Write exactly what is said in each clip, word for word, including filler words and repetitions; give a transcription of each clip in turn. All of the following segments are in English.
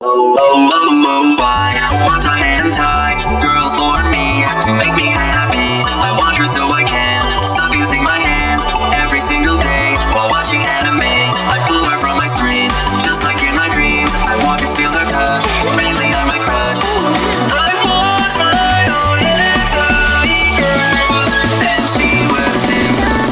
Oh, oh, oh, oh, why I want a hand tied girl for me to make me happy. I want her so I can't stop using my hands every single day while watching anime. I pull her from my screen, just like in my dreams. I want to feel her touch, mainly on my crutch. I want my own hand tied girl, and she will sing.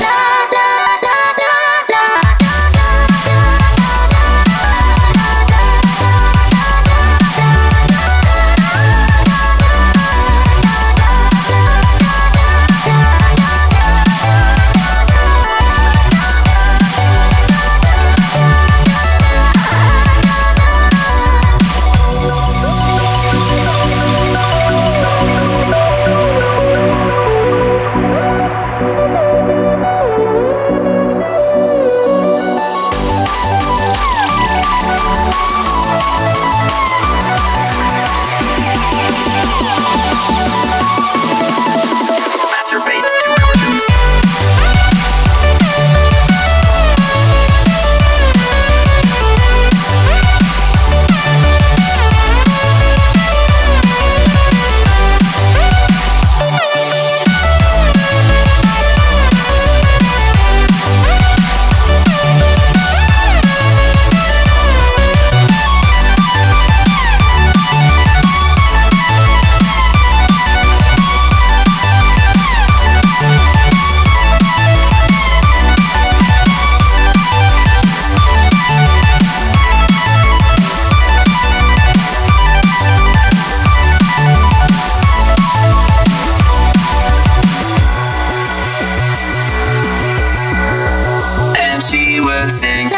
She would sing.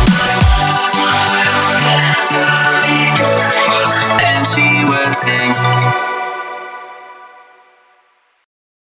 She would sing.